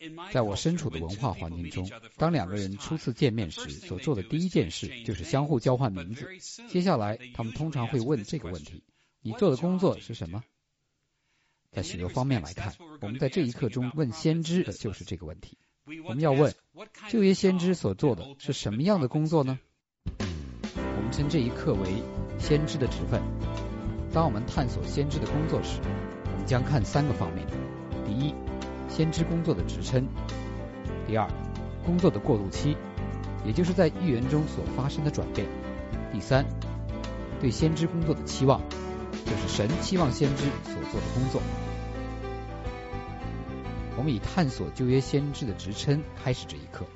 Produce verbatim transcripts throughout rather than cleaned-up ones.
在我身处的文化环境中，当两个人初次见面时，所做的第一件事就是相互交换名字。接下来，他们通常会问这个问题：你做的工作是什么？在许多方面来看，我们在这一刻中问先知的就是这个问题。我们要问，就业先知所做的是什么样的工作呢？我们称这一课为先知的职分。当我们探索先知的工作时，我们将看三个方面：第一，先知工作的职称；第二，工作的过渡期，也就是在预言中所发生的转变；第三，对先知工作的期望，就是神期望先知所做的工作。我们以探索旧约先知的职称开始这一课。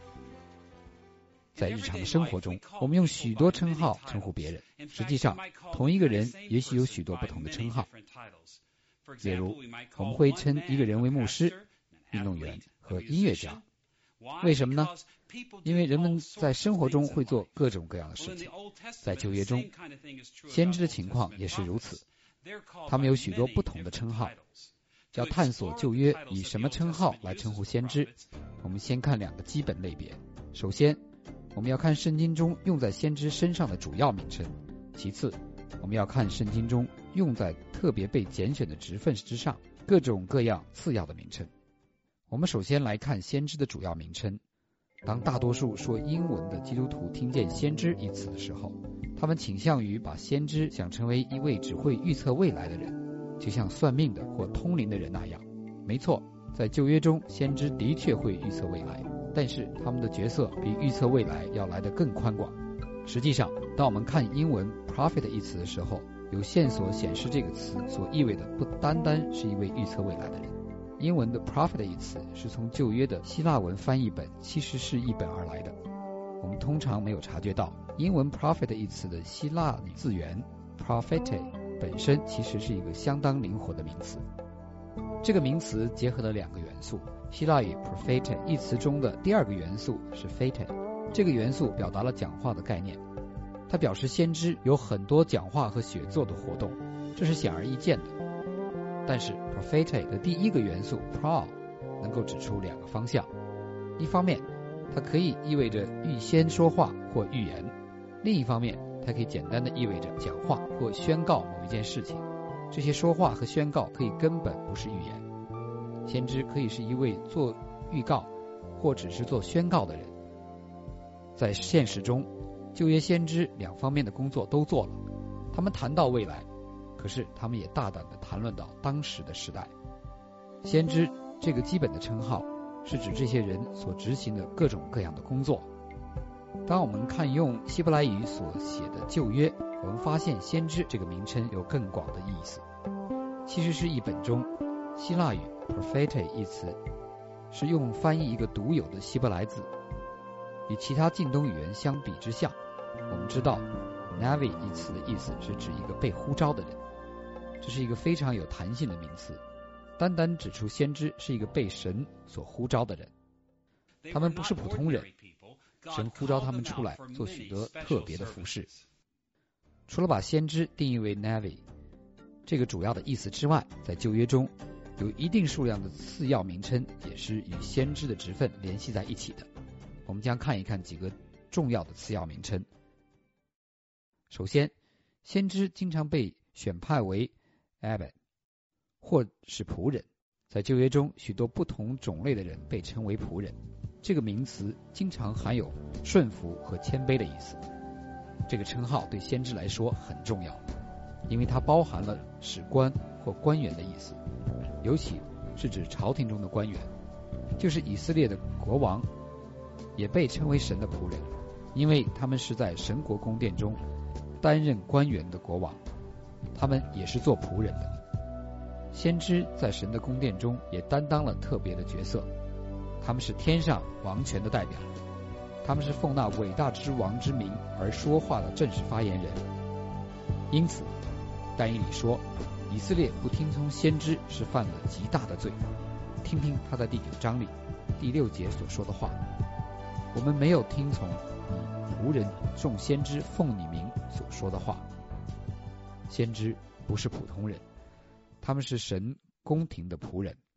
在日常的生活中，我们用许多称号称呼别人，实际上同一个人也许有许多不同的称号。例如，我们会称一个人为牧师、运动员和音乐家。为什么呢？因为人们在生活中会做各种各样的事情。在旧约中，先知的情况也是如此，他们有许多不同的称号。要探索旧约以什么称号来称呼先知，我们先看两个基本类别。首先，我们要看圣经中用在先知身上的主要名称；其次，我们要看圣经中用在特别被拣选的职分之上各种各样次要的名称。我们首先来看先知的主要名称。当大多数说英文的基督徒听见先知一词的时候，他们倾向于把先知想成为一位只会预测未来的人，就像算命的或通灵的人那样。没错，在旧约中，先知的确会预测未来，但是他们的角色比预测未来要来得更宽广。实际上，当我们看英文 prophet 一词的时候，有线索显示这个词所意味的不单单是一位预测未来的人。英文的 prophet 一词是从旧约的希腊文翻译本其实是译本而来的。我们通常没有察觉到，英文 prophet 一词的希腊字源 prophete 本身其实是一个相当灵活的名词。这个名词结合了两个元素，希腊语 prophete 一词中的第二个元素是 phete， 这个元素表达了讲话的概念，它表示先知有很多讲话和写作的活动，这是显而易见的。但是 prophete 的第一个元素 pro 能够指出两个方向，一方面它可以意味着预先说话或预言，另一方面它可以简单的意味着讲话或宣告某一件事情。这些说话和宣告可以根本不是预言。先知可以是一位做预告或只是做宣告的人。在现实中，旧约先知两方面的工作都做了，他们谈到未来，可是他们也大胆地谈论到当时的时代。先知这个基本的称号是指这些人所执行的各种各样的工作。当我们看用希伯来语所写的旧约，我们发现先知这个名称有更广的意思。其实是译本中希腊语 prophete 一词是用翻译一个独有的希伯来字，与其他近东语言相比之下，我们知道 Navi 一词的意思是指一个被呼召的人，这是一个非常有弹性的名词，单单指出先知是一个被神所呼召的人。他们不是普通人，神呼召他们出来做许多特别的服事。除了把先知定义为 Navi 这个主要的意思之外，在旧约中有一定数量的次要名称也是与先知的职分联系在一起的。我们将看一看几个重要的次要名称。首先，先知经常被选派为 Abed 或是仆人。在旧约中，许多不同种类的人被称为仆人，这个名词经常含有顺服和谦卑的意思。这个称号对先知来说很重要，因为它包含了史官或官员的意思，尤其是指朝廷中的官员，就是以色列的国王也被称为神的仆人，因为他们是在神国宫殿中担任官员的国王，他们也是做仆人的。先知在神的宫殿中也担当了特别的角色，他们是天上王权的代表，他们是奉那伟大之王之名而说话的正式发言人。因此但以理说，以色列不听从先知是犯了极大的罪。听听他在第九章里第六节所说的话，我们没有听从你仆人众先知奉你名所说的话。先知不是普通人，他们是神宫廷的仆人，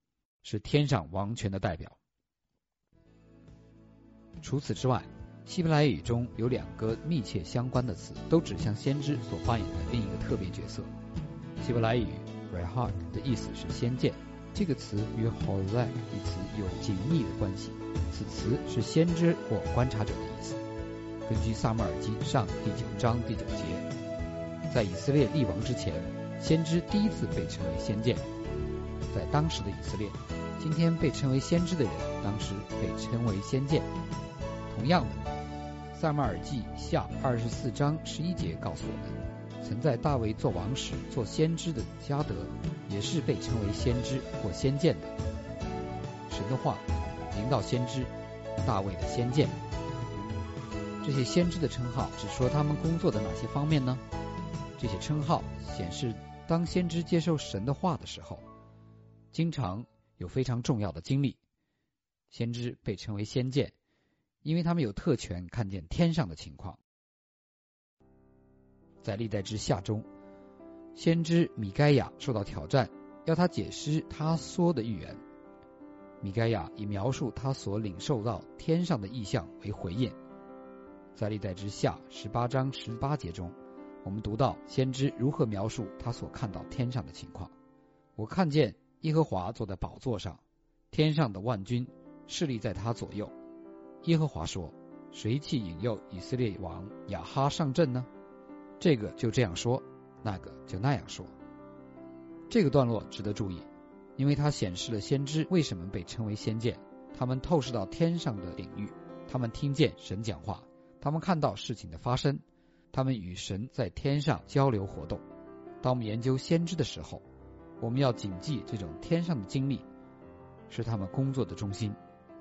是天上王权的代表。除此之外，希伯来语中有两个密切相关的词，都指向先知所扮演的另一个特别角色。希伯来语 Rahak 的意思是先见，这个词与 Hosea 一词有紧密的关系，此词是先知或观察者的意思。根据撒母耳记上第九章第九节，在以色列立王之前，先知第一次被称为先见。在当时的以色列，今天被称为先知的人，当时被称为先见。同样的，撒母耳记下二十四章十一节告诉我们，曾在大卫做王时做先知的迦得，也是被称为先知或先见的。神的话临到先知，大卫的先见。这些先知的称号只说他们工作的哪些方面呢？这些称号显示，当先知接受神的话的时候，经常有非常重要的经历。先知被称为先见，因为他们有特权看见天上的情况。在历代志下中，先知米该亚受到挑战，要他解释他说的预言。米该亚以描述他所领受到天上的异象为回应。在历代志下十八章十八节中，我们读到先知如何描述他所看到天上的情况。我看见耶和华坐在宝座上，天上的万军侍立在他左右。耶和华说，谁去引诱以色列王亚哈上阵呢？这个就这样说，那个就那样说。这个段落值得注意，因为它显示了先知为什么被称为先见。他们透视到天上的领域，他们听见神讲话，他们看到事情的发生，他们与神在天上交流活动。当我们研究先知的时候，我们要谨记这种天上的经历是他们工作的中心。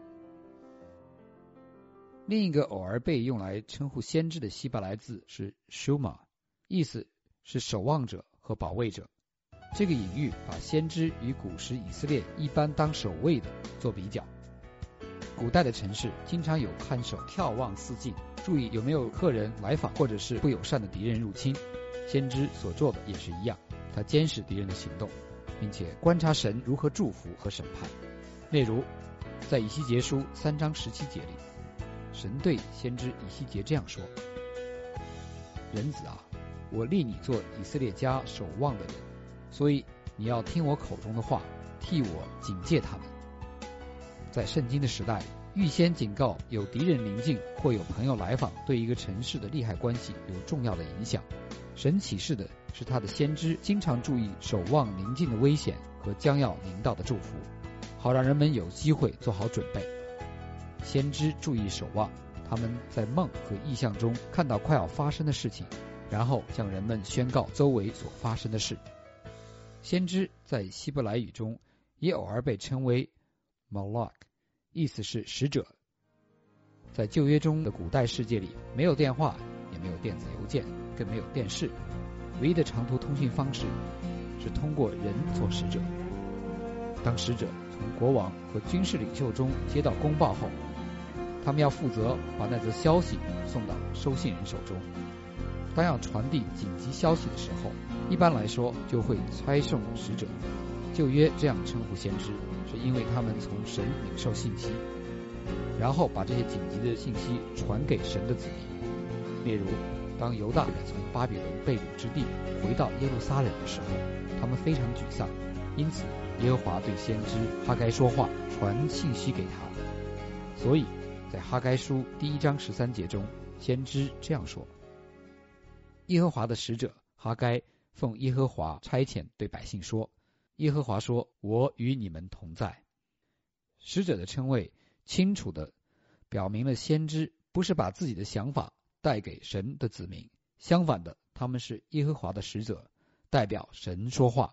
另一个偶尔被用来称呼先知的希伯来字是 Shuma， 意思是守望者和保卫者。这个隐喻把先知与古时以色列一般当守卫的做比较。古代的城市经常有看守眺望四境，注意有没有客人来访或者是不友善的敌人入侵。先知所做的也是一样，他监视敌人的行动，并且观察神如何祝福和审判。例如在以西结书三章十七节里，神对先知以西结这样说，人子啊，我立你做以色列家守望的人，所以你要听我口中的话，替我警戒他们。在圣经的时代，预先警告有敌人临近或有朋友来访对一个城市的利害关系有重要的影响。神启示的是他的先知经常注意守望临近的危险和将要临到的祝福，好让人们有机会做好准备。先知注意守望，他们在梦和异象中看到快要发生的事情，然后向人们宣告周围所发生的事。先知在希伯来语中也偶尔被称为 Malak， 意思是使者。在旧约中的古代世界里，没有电话，也没有电子邮件，更没有电视，唯一的长途通讯方式是通过人做使者。当使者从国王和军事领袖中接到公报后，他们要负责把那则消息送到收信人手中。当要传递紧急消息的时候，一般来说就会差送使者。旧约这样称呼先知，是因为他们从神领受信息，然后把这些紧急的信息传给神的子民。例如，当犹大人从巴比伦被掳之地回到耶路撒冷的时候，他们非常沮丧，因此耶和华对先知哈该说话，传信息给他。所以在哈该书第一章十三节中，先知这样说，耶和华的使者哈该奉耶和华差遣对百姓说，耶和华说，我与你们同在。使者的称谓清楚地表明了先知不是把自己的想法带给神的子民，相反的，他们是耶和华的使者，代表神说话。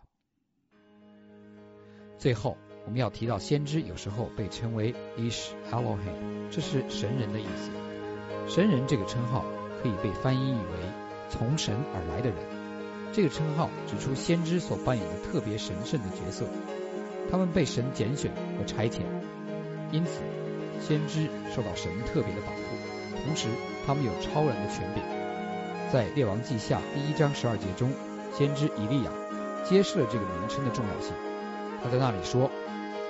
最后我们要提到先知有时候被称为 Ish Elohim， 这是神人的意思。神人这个称号可以被翻译为从神而来的人。这个称号指出先知所扮演的特别神圣的角色，他们被神拣选和差遣，因此先知受到神特别的保护，同时他们有超人的权柄。在列王记下第一章十二节中，先知以利亚揭示了这个名称的重要性。他在那里说，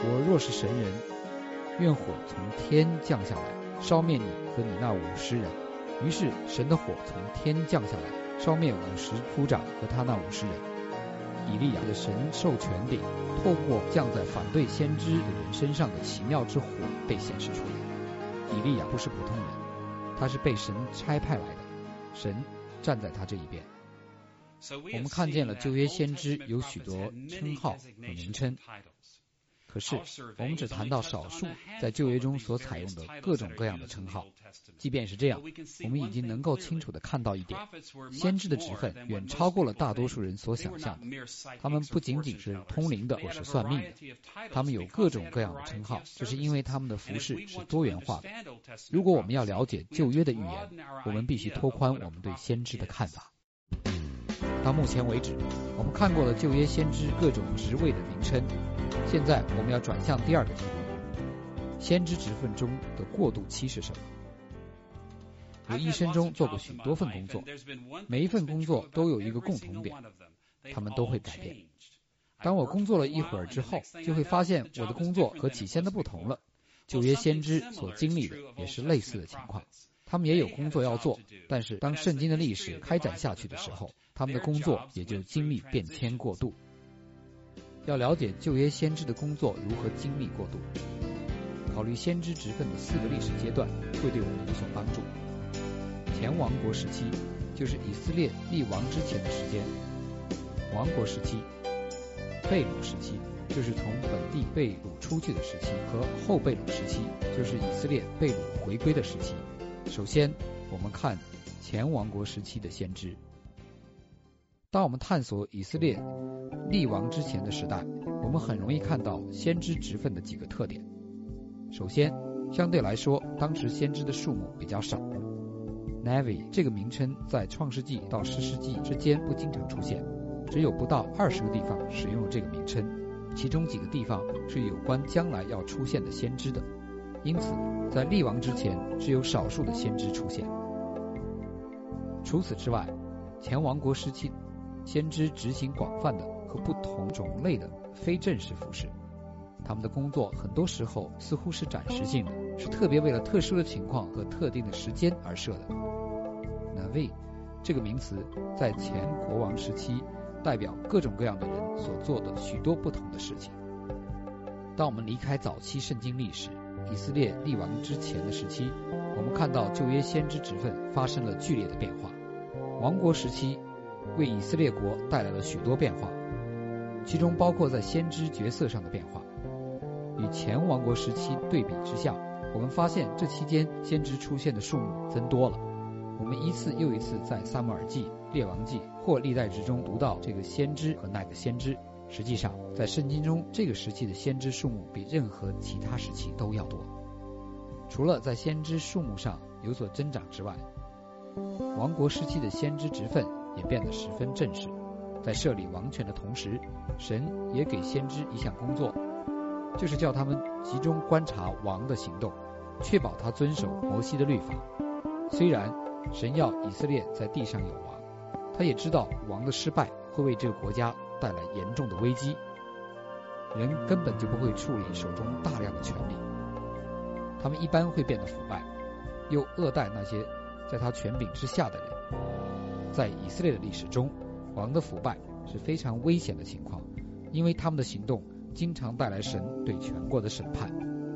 我若是神人，愿火从天降下来，烧灭你和你那五十人。于是神的火从天降下来，烧灭五十夫长和他那五十人。以利亚的神授权柄，透过降在反对先知的人身上的奇妙之火被显示出来。以利亚不是普通人，他是被神差派来的，神站在他这一边。我们看见了旧约先知有许多称号和名称，可是我们只谈到少数在旧约中所采用的各种各样的称号。即便是这样，我们已经能够清楚地看到一点，先知的职分远超过了大多数人所想象的。他们不仅仅是通灵的或是算命的，他们有各种各样的称号，这是因为他们的服事是多元化的。如果我们要了解旧约的预言，我们必须拓宽我们对先知的看法。到目前为止，我们看过了旧约先知各种职位的名称，现在我们要转向第二个题目：先知职分中的过渡期是什么？我一生中做过许多份工作，每一份工作都有一个共同点，他们都会改变。当我工作了一会儿之后，就会发现我的工作和起先的不同了。旧约先知所经历的也是类似的情况，他们也有工作要做，但是当圣经的历史开展下去的时候，他们的工作也就经历变迁过渡。要了解旧约先知的工作如何经历过渡，考虑先知职分的四个历史阶段会对我们有所帮助。前王国时期就是以色列立王之前的时间，王国时期、被掳时期就是从本地被掳出去的时期，和后被掳时期就是以色列被掳回归的时期。首先我们看前王国时期的先知。当我们探索以色列立王之前的时代，我们很容易看到先知职分的几个特点。首先，相对来说，当时先知的数目比较少。Navi 这个名称在创世纪到士师记之间不经常出现，只有不到二十个地方使用了这个名称，其中几个地方是有关将来要出现的先知的，因此在立王之前只有少数的先知出现。除此之外，前王国时期先知执行广泛的和不同种类的非正式服事，他们的工作很多时候似乎是暂时性的，是特别为了特殊的情况和特定的时间而设的。Navi 这个名词在前国王时期代表各种各样的人所做的许多不同的事情。当我们离开早期圣经历史，以色列立王之前的时期，我们看到旧约先知职分发生了剧烈的变化。王国时期为以色列国带来了许多变化，其中包括在先知角色上的变化。与前王国时期对比之下，我们发现这期间先知出现的数目增多了。我们一次又一次在撒母耳记、列王记或历代志中读到这个先知和那个先知，实际上在圣经中这个时期的先知数目比任何其他时期都要多。除了在先知数目上有所增长之外，王国时期的先知职分也变得十分正式。在设立王权的同时，神也给先知一项工作，就是叫他们集中观察王的行动，确保他遵守摩西的律法。虽然神要以色列在地上有王，他也知道王的失败会为这个国家带来严重的危机，人根本就不会处理手中大量的权力，他们一般会变得腐败，又恶待那些在他权柄之下的人。在以色列的历史中，王的腐败是非常危险的情况，因为他们的行动经常带来神对全国的审判。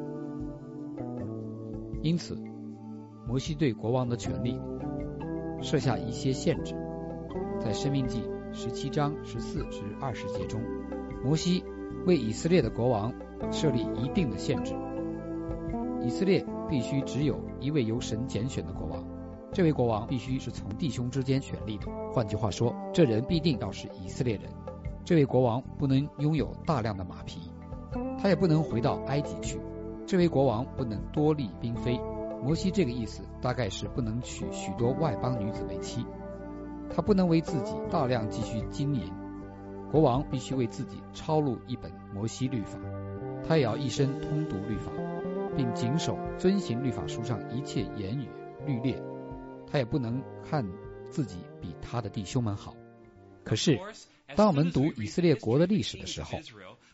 因此，摩西对国王的权力设下一些限制。在申命记十七章十四至二十节中，摩西为以色列的国王设立一定的限制。以色列必须只有一位由神拣选的国王，这位国王必须是从弟兄之间选立的，换句话说，这人必定要是以色列人。这位国王不能拥有大量的马匹，他也不能回到埃及去。这位国王不能多立嫔妃，摩西这个意思大概是不能娶许多外邦女子为妻，他不能为自己大量积蓄金银。国王必须为自己抄录一本摩西律法，他也要一生通读律法，并谨守遵行律法书上一切言语律例。他也不能看自己比他的弟兄们好。可是当我们读以色列国的历史的时候，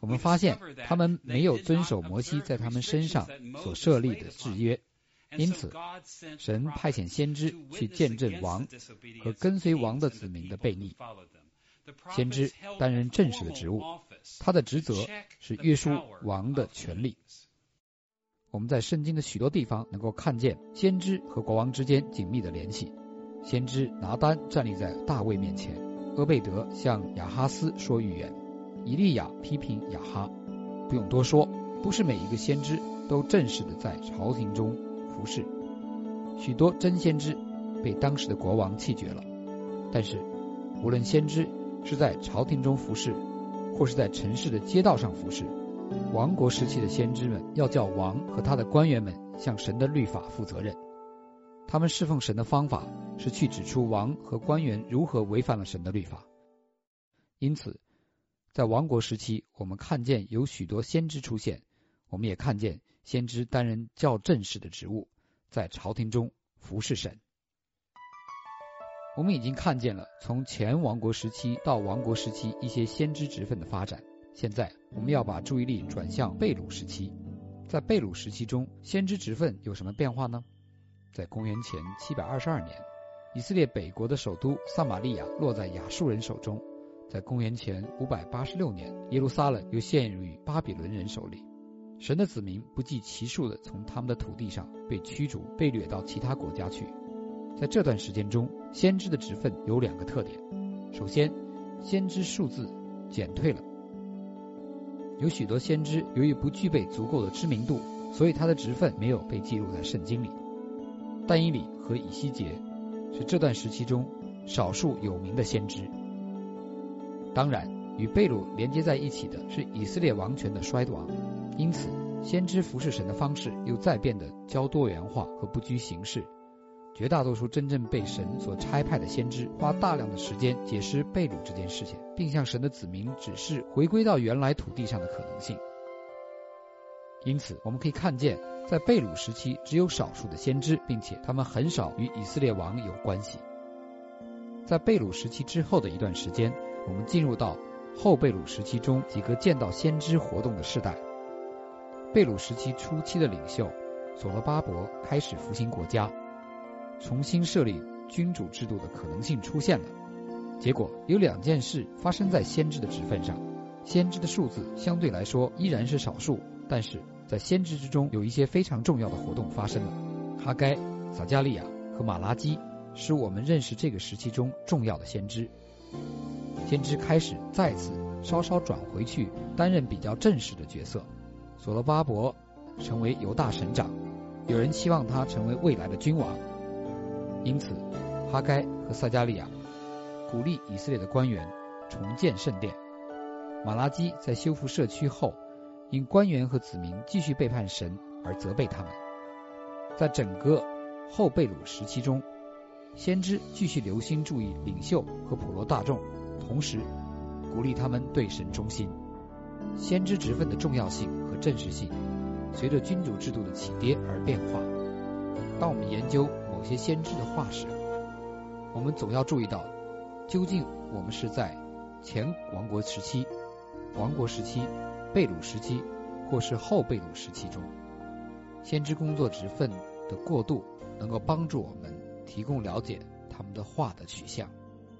我们发现他们没有遵守摩西在他们身上所设立的制约，因此神派遣先知去见证王和跟随王的子民的悖逆。先知担任正式的职务，他的职责是约束王的权力。我们在圣经的许多地方能够看见先知和国王之间紧密的联系。先知拿单站立在大卫面前，俄贝德向亚哈斯说预言，以利亚批评亚哈。不用多说，不是每一个先知都正式的在朝廷中服侍，许多真先知被当时的国王弃绝了。但是无论先知是在朝廷中服侍，或是在城市的街道上服侍，王国时期的先知们要叫王和他的官员们向神的律法负责任。他们侍奉神的方法是去指出王和官员如何违反了神的律法。因此在王国时期，我们看见有许多先知出现，我们也看见先知担任较正式的职务，在朝廷中服侍神。我们已经看见了从前王国时期到王国时期一些先知职分的发展，现在我们要把注意力转向被掳时期。在被掳时期中，先知职分有什么变化呢？在公元前七百二十二年，以色列北国的首都撒玛利亚落在亚述人手中。在公元前五百八十六年，耶路撒冷又陷入于巴比伦人手里。神的子民不计其数地从他们的土地上被驱逐，被掠到其他国家去。在这段时间中，先知的职分有两个特点。首先，先知数字减退了。有许多先知由于不具备足够的知名度，所以他的职分没有被记录在圣经里。但以理和以西结是这段时期中少数有名的先知。当然，与被掳连接在一起的是以色列王权的衰亡，因此先知服侍神的方式又再变得较多元化和不拘形式。绝大多数真正被神所差派的先知花大量的时间解释被掳这件事情，并向神的子民指示回归到原来土地上的可能性。因此我们可以看见，在被掳时期只有少数的先知，并且他们很少与以色列王有关系。在被掳时期之后的一段时间，我们进入到后被掳时期中几个见到先知活动的世代。被掳时期初期的领袖所罗巴伯开始复兴国家，重新设立君主制度的可能性出现了。结果有两件事发生在先知的职分上。先知的数字相对来说依然是少数，但是在先知之中有一些非常重要的活动发生了。哈该、撒迦利亚和马拉基是我们认识这个时期中重要的先知。先知开始再次稍稍转回去担任比较正式的角色。所罗巴伯成为犹大省长，有人期望他成为未来的君王，因此哈该和撒迦利亚鼓励以色列的官员重建圣殿。马拉基在修复社区后，因官员和子民继续背叛神而责备他们。在整个后被掳时期中，先知继续留心注意领袖和普罗大众，同时鼓励他们对神忠心。先知职分的重要性和正式性随着君主制度的起跌而变化。当我们研究某些先知的话时，我们总要注意到，究竟我们是在前王国时期、王国时期、被掳时期，或是后被掳时期中。先知工作职分的过渡能够帮助我们提供了解他们的话的取向。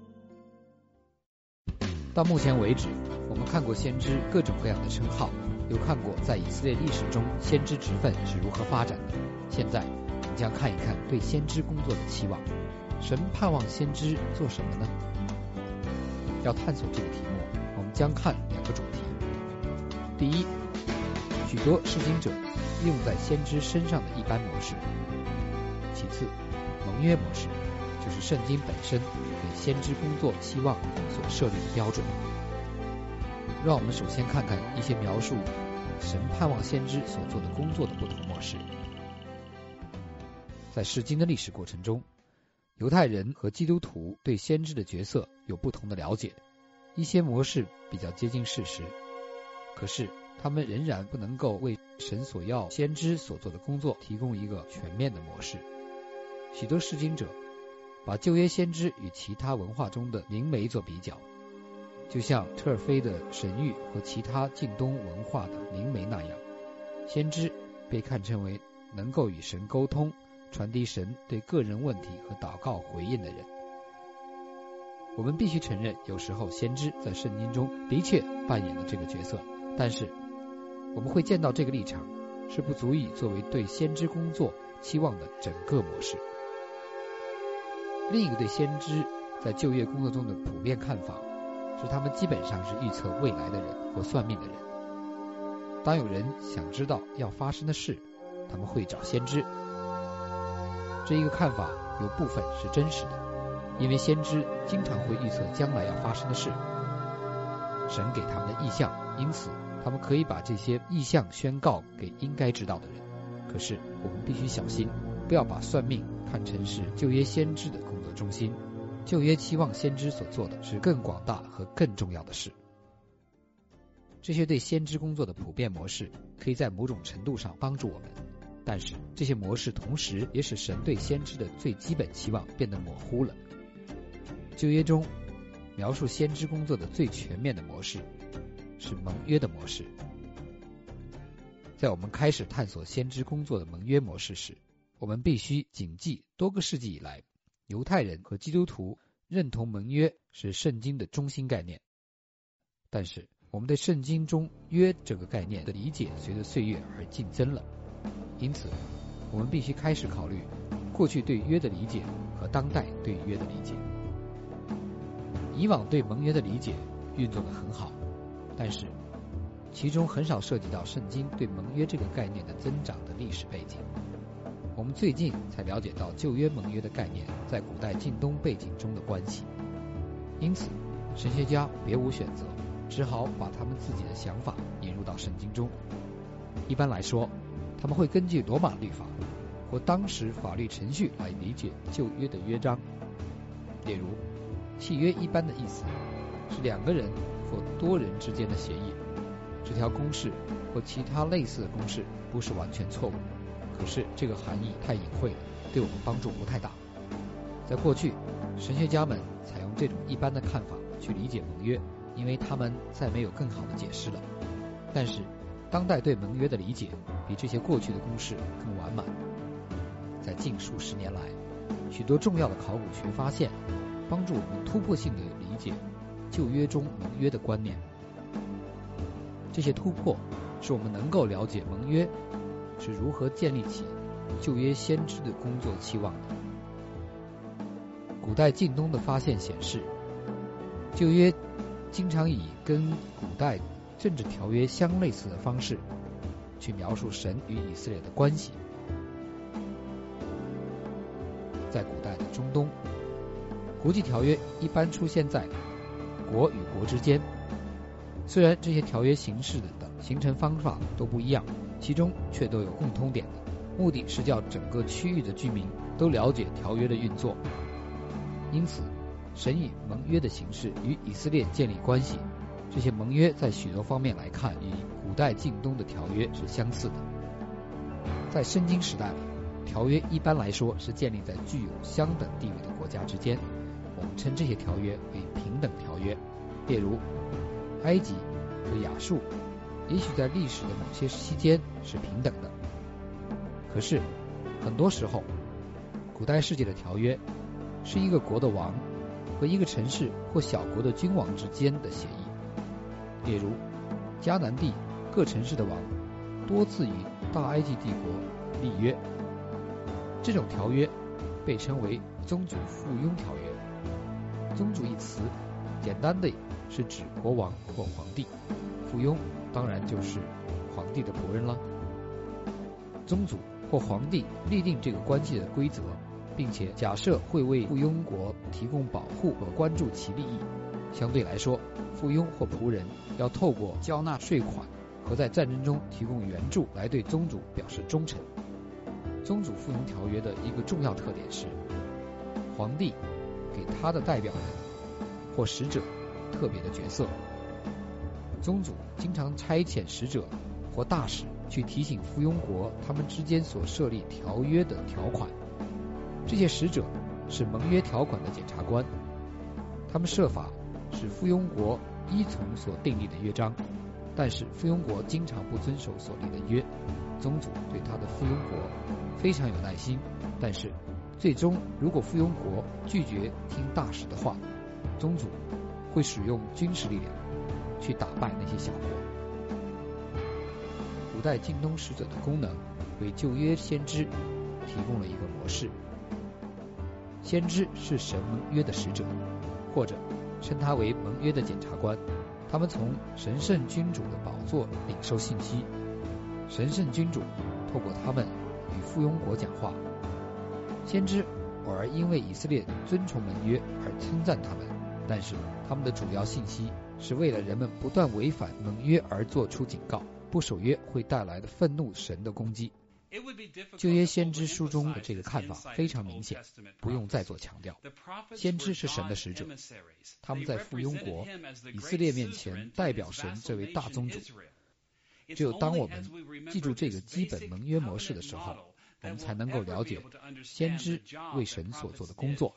到目前为止，我们看过先知各种各样的称号，又看过在以色列历史中先知职分是如何发展的。现在我们将看一看对先知工作的期望。神盼望先知做什么呢？要探索这个题目，我们将看两个主题。第一，许多释经者用在先知身上的一般模式。其次，盟约模式，就是圣经本身给先知工作期望所设立的标准。让我们首先看看一些描述神盼望先知所做的工作的不同模式。在释经的历史过程中，犹太人和基督徒对先知的角色有不同的了解，一些模式比较接近事实，可是他们仍然不能够为神所要先知所做的工作提供一个全面的模式。许多释经者把旧约先知与其他文化中的灵媒做比较， 就像特尔菲的神谕和其他近东文化的灵媒那样，先知被看成为能够与神沟通，传递神对个人问题和祷告回应的人。我们必须承认，有时候先知在圣经中的确扮演了这个角色，但是我们会见到这个立场是不足以作为对先知工作期望的整个模式。另一个对先知在旧约工作中的普遍看法是，他们基本上是预测未来的人或算命的人。当有人想知道要发生的事，他们会找先知。这一个看法有部分是真实的，因为先知经常会预测将来要发生的事，神给他们的意象，因此他们可以把这些意象宣告给应该知道的人。可是我们必须小心，不要把算命看成是旧约先知的工作中心。旧约期望先知所做的是更广大和更重要的事。这些对先知工作的普遍模式可以在某种程度上帮助我们，但是这些模式同时也使神对先知的最基本期望变得模糊了。旧约中描述先知工作的最全面的模式是盟约的模式。在我们开始探索先知工作的盟约模式时，我们必须谨记多个世纪以来犹太人和基督徒认同盟约是圣经的中心概念，但是我们对圣经中约这个概念的理解随着岁月而竞争了。因此我们必须开始考虑过去对约的理解和当代对约的理解。以往对盟约的理解运作得很好，但是其中很少涉及到圣经对盟约这个概念的增长的历史背景。我们最近才了解到旧约盟约的概念在古代近东背景中的关系，因此神学家别无选择，只好把他们自己的想法引入到圣经中。一般来说，他们会根据罗马律法或当时法律程序来理解旧约的约章。例如，契约一般的意思是两个人或多人之间的协议。这条公式或其他类似的公式不是完全错误，可是这个含义太隐晦了，对我们帮助不太大。在过去，神学家们采用这种一般的看法去理解盟约，因为他们再没有更好的解释了。但是当代对盟约的理解比这些过去的公式更完满。在近数十年来，许多重要的考古学发现帮助我们突破性的理解旧约中盟约的观念。这些突破使我们能够了解盟约是如何建立起旧约先知的工作期望的。古代近东的发现显示，旧约经常以跟古代政治条约相类似的方式去描述神与以色列的关系。在古代的中东，国际条约一般出现在国与国之间，虽然这些条约形式的形成方法都不一样，其中却都有共通点的，目的是叫整个区域的居民都了解条约的运作。因此，神以盟约的形式与以色列建立关系，这些盟约在许多方面来看与古代近东的条约是相似的。在圣经时代里，条约一般来说是建立在具有相等地位的国家之间，我们称这些条约为平等条约。例如，埃及和亚述也许在历史的某些期间是平等的，可是很多时候古代世界的条约是一个国的王和一个城市或小国的君王之间的协议。例如，迦南地各城市的王多次与大埃及帝国立约，这种条约被称为宗主附庸条约。宗主一词简单的是指国王或皇帝，附庸当然就是皇帝的仆人了。宗主或皇帝立定这个关系的规则，并且假设会为附庸国提供保护和关注其利益。相对来说，附庸或仆人要透过交纳税款和在战争中提供援助来对宗主表示忠诚。宗主附庸条约的一个重要特点是，皇帝给他的代表人或使者特别的角色。宗主经常差遣使者或大使去提醒附庸国他们之间所设立条约的条款。这些使者是盟约条款的检察官，他们设法使附庸国依从所订立的约章，但是附庸国经常不遵守所立的约。宗主对他的附庸国非常有耐心，但是最终如果附庸国拒绝听大使的话，宗主会使用军事力量去打败那些小国。古代近东使者的功能为旧约先知提供了一个模式。先知是神盟约的使者，或者称他为盟约的检察官，他们从神圣君主的宝座领受信息，神圣君主透过他们与附庸国讲话。先知偶尔因为以色列遵从盟约而称赞他们，但是他们的主要信息是为了人们不断违反盟约而做出警告，不守约会带来的愤怒神的攻击。旧约先知书中的这个看法非常明显，不用再做强调。先知是神的使者，他们在附庸国以色列面前代表神这位大宗主。只有当我们记住这个基本盟约模式的时候，我们才能够了解先知为神所做的工作。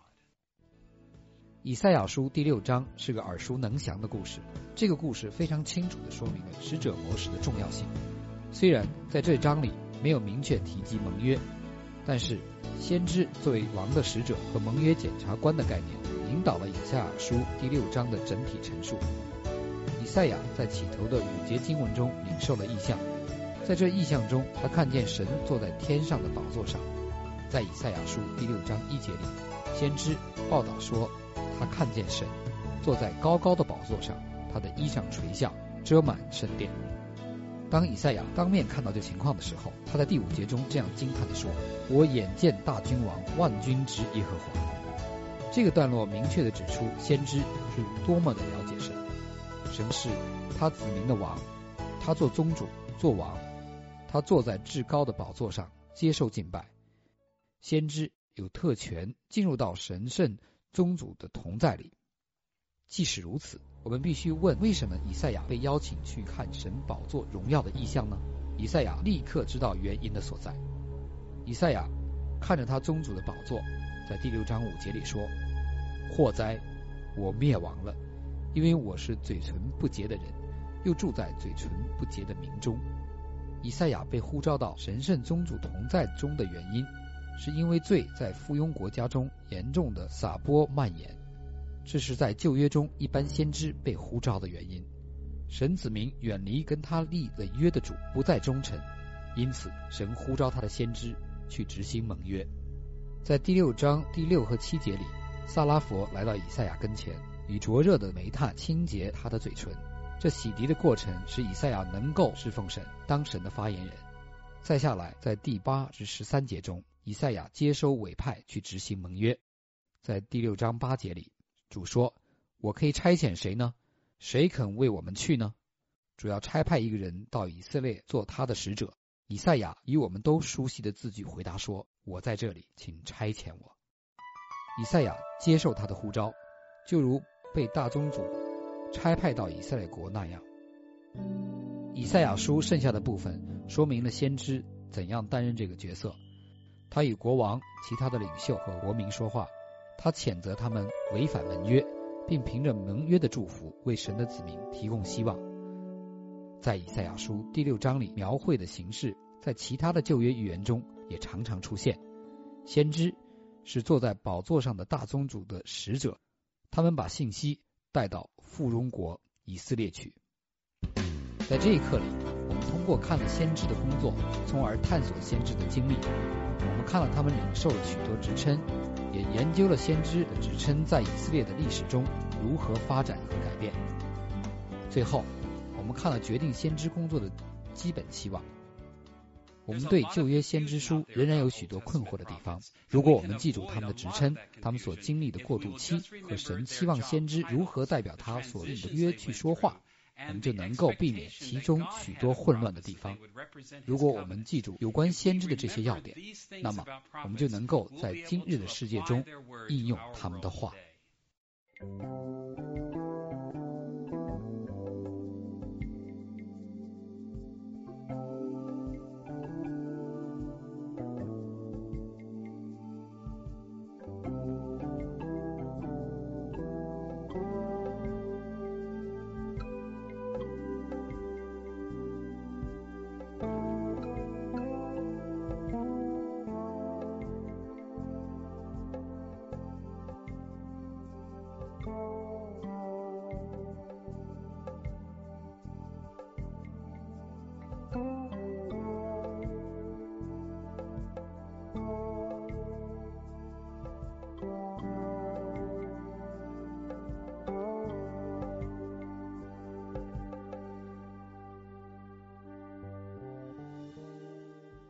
以赛亚书第六章是个耳熟能详的故事，这个故事非常清楚地说明了使者模式的重要性。虽然在这章里没有明确提及盟约，但是先知作为王的使者和盟约检察官的概念，引导了以赛亚书第六章的整体陈述。以赛亚在起头的五节经文中领受了异象，在这异象中，他看见神坐在天上的宝座上。在以赛亚书第六章一节里，先知报道说，他看见神坐在高高的宝座上，他的衣裳垂下，遮满圣殿。当以赛亚当面看到这情况的时候，他在第五节中这样惊叹地说，我眼见大君王，万军之耶和华。这个段落明确地指出先知是多么的了解神，神是他子民的王，他做宗主做王，他坐在至高的宝座上接受敬拜。先知有特权进入到神圣宗主的同在里。即使如此，我们必须问，为什么以赛亚被邀请去看神宝座荣耀的异象呢？以赛亚立刻知道原因的所在。以赛亚看着他宗主的宝座，在第六章五节里说，祸哉，我灭亡了，因为我是嘴唇不洁的人，又住在嘴唇不洁的民中。以赛亚被呼召到神圣宗主同在中的原因，是因为罪在附庸国家中严重的撒播蔓延。这是在旧约中一般先知被呼召的原因。神子民远离跟他立了约的主，不再忠诚，因此神呼召他的先知去执行盟约。在第六章第六和七节里，撒拉佛来到以赛亚跟前，以灼热的煤炭清洁他的嘴唇。这洗涤的过程使以赛亚能够侍奉神，当神的发言人。再下来，在第八至十三节中，以赛亚接收委派去执行盟约。在第六章八节里，主说，我可以差遣谁呢？谁肯为我们去呢？主要差派一个人到以色列做他的使者。以赛亚以我们都熟悉的字句回答说，我在这里，请差遣我。以赛亚接受他的呼召，就如被大宗主差派到以色列国那样。以赛亚书剩下的部分说明了先知怎样担任这个角色。他与国王、其他的领袖和国民说话，他谴责他们违反盟约，并凭着盟约的祝福为神的子民提供希望。在以赛亚书第六章里描绘的形式，在其他的旧约预言中也常常出现。先知是坐在宝座上的大宗主的使者，他们把信息带到附庸国以色列去。在这一课里，我们通过看了先知的工作，从而探索先知的经历。我们看了他们领受了许多职称，也研究了先知的职称在以色列的历史中如何发展和改变。最后，我们看了决定先知工作的基本期望。我们对旧约先知书仍然有许多困惑的地方。如果我们记住他们的职称，他们所经历的过渡期和神期望先知如何代表他所立的约去说话，我们就能够避免其中许多混乱的地方。如果我们记住有关先知的这些要点，那么我们就能够在今日的世界中应用他们的话。